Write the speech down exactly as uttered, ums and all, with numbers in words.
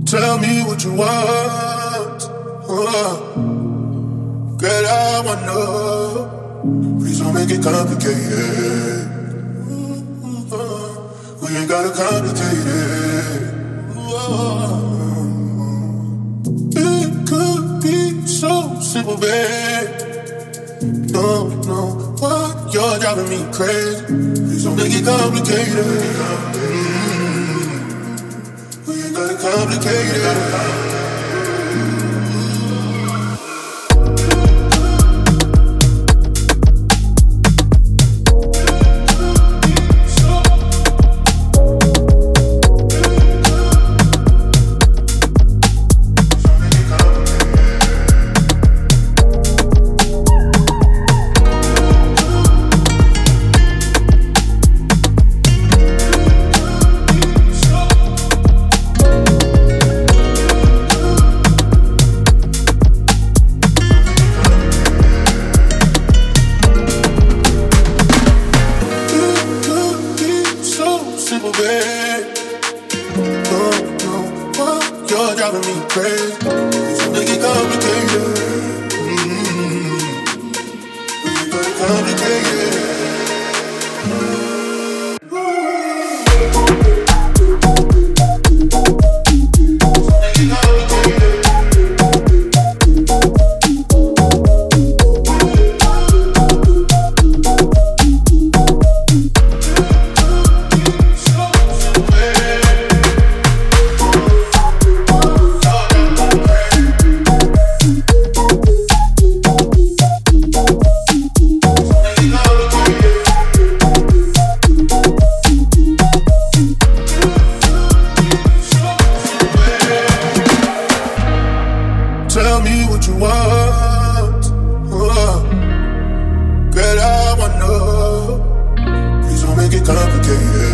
Tell me what you want. Uh, girl, I wanna know. Please don't make it complicated. Uh, we ain't gotta complicate it. Uh, it could be so simple, babe. No, no, what? You're driving me crazy. Please don't make it complicated. Mm-hmm. We ain't gotta complicate it. Simple, babe. No, no, what? You're driving me crazy. So make it complicated. Mm-hmm. We gotta complicate it. Tell me what you want. Uh, girl, I wanna know. Please don't make it complicated.